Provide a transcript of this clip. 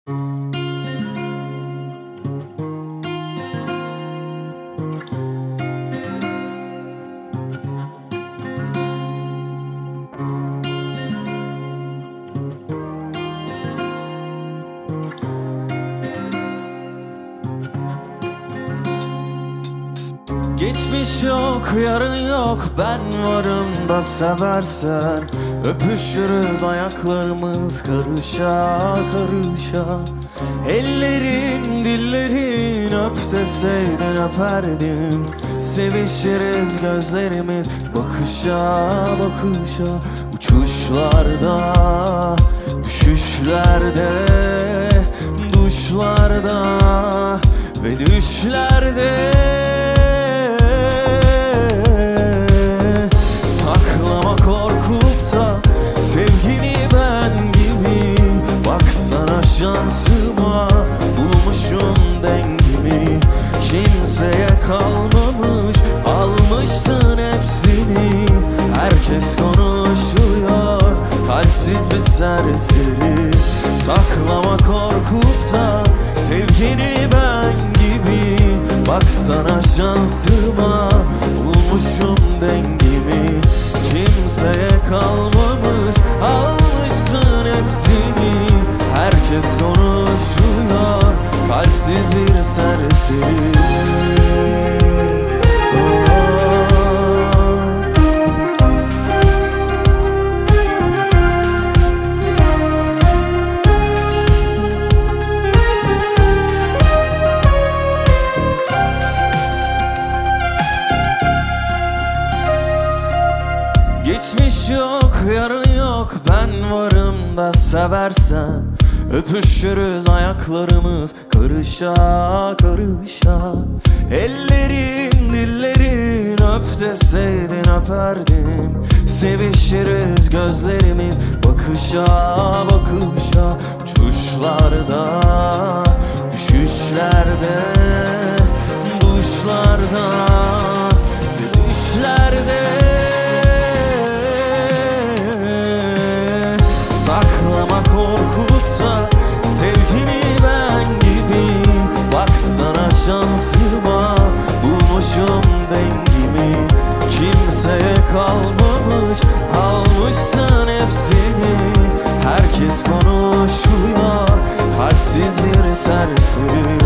Geçmiş yok, yarın yok, ben varım da seversen. Öpüşürüz ayaklarımız karışa karışa. Ellerin, dillerin, öp deseydin öperdim. Sevişiriz gözlerimiz bakışa bakışa. Uçuşlarda, düşüşlerde, duşlarda ve düşlerde. Saklama korkup da sevgini ben gibi. Baksana şansıma, bulmuşum dengimi. Kimseye kalmamış, almışsın hepsini. Herkes konuşuyor, kalpsiz bir serseri. Saklama korkup da sevgini ben gibi. Baksana şansıma, bulmuşum dengimi. Kimseye kalmamış, almışsın hepsini. Herkes konuşuyor, kalpsiz bir serseri. Geçmiş yok, yarın yok, ben varım da seversen. Öpüşürüz ayaklarımız karışa karışa. Ellerin, dillerin, öp deseydin öperdim. Sevişiriz gözlerimiz bakışa bakışa. Uçuşlarda, düşüşlerde, duşlarda ve düşlerde. Saklama korkup da sevgini ben gibi. Baksana şansıma, bulmuşum dengimi. Kimseye kalmamış, almışsın hepsini. Herkes konuşuyor, kalpsiz bir serseri.